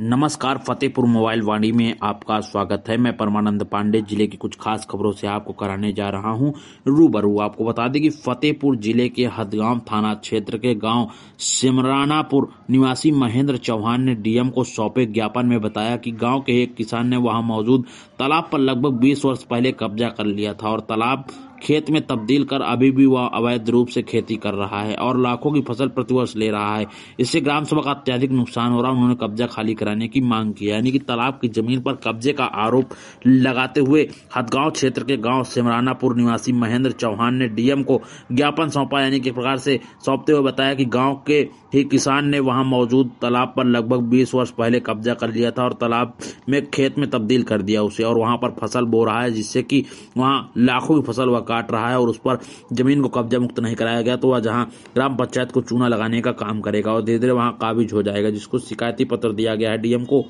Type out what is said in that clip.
नमस्कार, फतेहपुर मोबाइल वाणी में आपका स्वागत है। मैं परमानंद पांडे जिले की कुछ खास खबरों से आपको कराने जा रहा हूं रूबरू। आपको बता दें कि फतेहपुर जिले के हदगांव थाना क्षेत्र के गांव सिमरानापुर निवासी महेंद्र चौहान ने डीएम को सौंपे ज्ञापन में बताया कि गांव के एक किसान ने वहां मौजूद तालाब पर लगभग 20 वर्ष पहले कब्जा कर लिया था और तालाब खेत में तब्दील कर अभी भी वह अवैध रूप से खेती कर रहा है और लाखों की फसल प्रतिवर्ष ले रहा है। इससे ग्राम सभा का अत्यधिक नुकसान हो रहा है। उन्होंने कब्जा खाली कराने की मांग की, यानी कि तालाब की जमीन पर कब्जे का आरोप लगाते हुए हदगांव क्षेत्र के गांव सिमरानापुर निवासी महेंद्र चौहान ने डीएम को ज्ञापन सौंपा, यानी कि प्रकार से सौंपते हुए बताया कि गाँव के ही किसान ने वहां मौजूद तालाब पर लगभग 20 वर्ष पहले कब्जा कर लिया था और तालाब में खेत में तब्दील कर दिया उसे और वहां पर फसल बो रहा है, जिससे कि वहां लाखों की फसल वह काट रहा है और उस पर जमीन को कब्जा मुक्त नहीं कराया गया तो वह जहां ग्राम पंचायत को चूना लगाने का काम करेगा और धीरे धीरे वहां काबिज हो जाएगा, जिसको शिकायती पत्र दिया गया है डीएम को।